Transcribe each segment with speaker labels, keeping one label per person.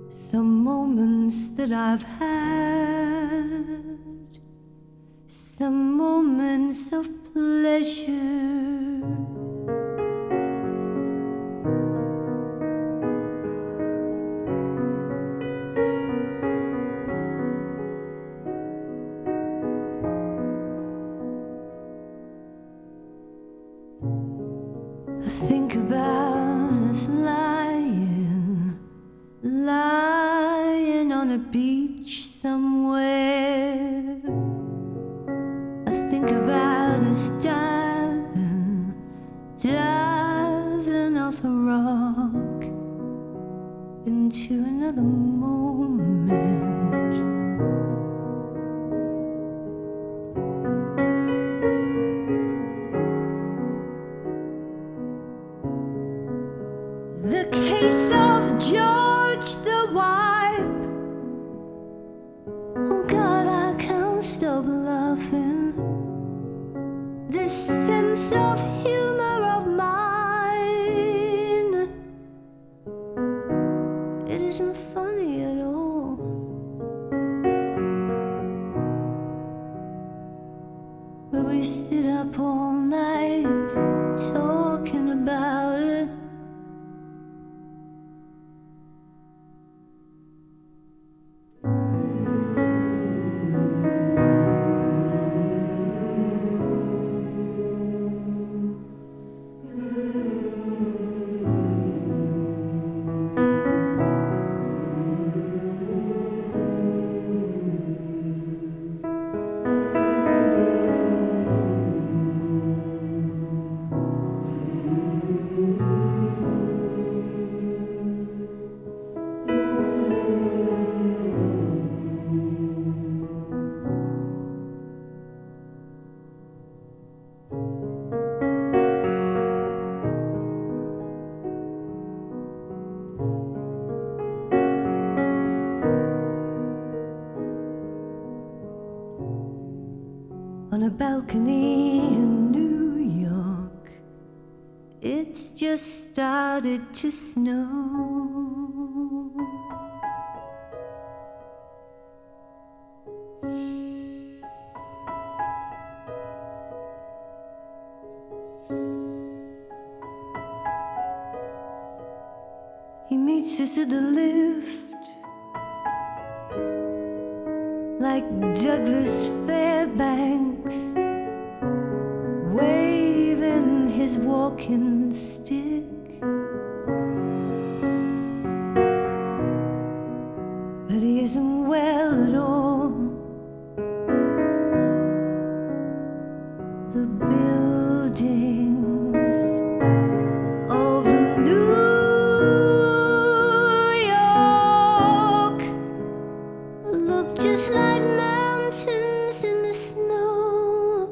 Speaker 1: Some moments that I've had, some moments of pleasure, I think about us lying on a beach somewhere. I think about us diving off a rock into another moment. The case of George the Wipe. Oh God, I can't stop laughing. This sense of humor of mine, it isn't funny at all. But we sit up all night talking about it. On a balcony in New York, it's just started to snow. He meets us at the lift, like Douglas Fairbanks, waving his walking stick. But he isn't well at all. The buildings of New York look just like mountains in the snow.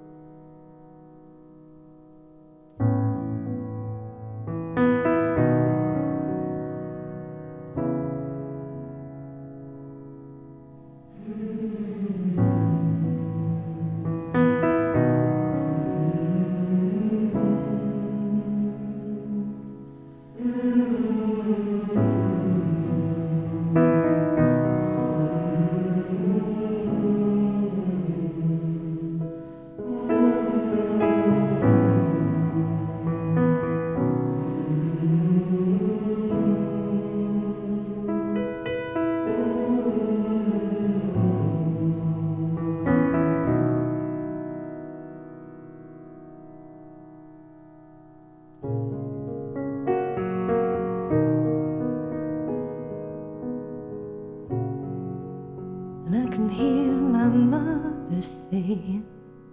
Speaker 1: And I can hear my mother saying,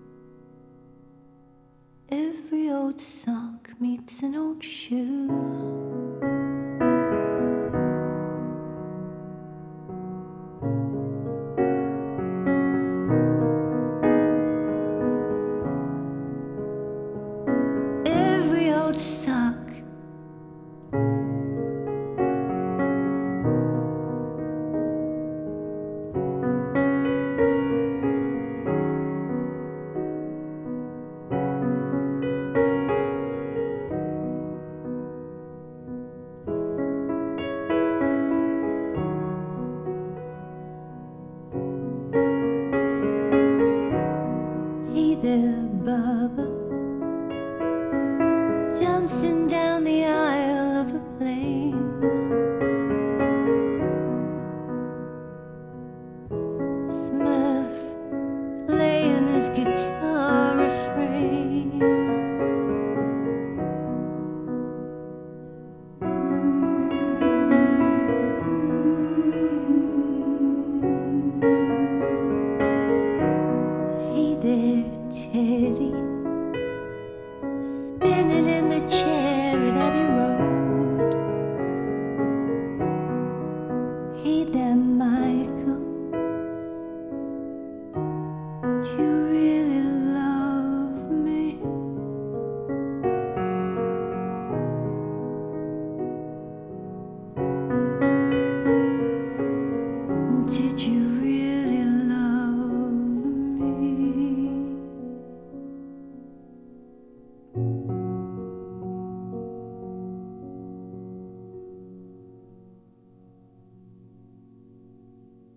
Speaker 1: every old sock meets an old shoe. Every old sock. He them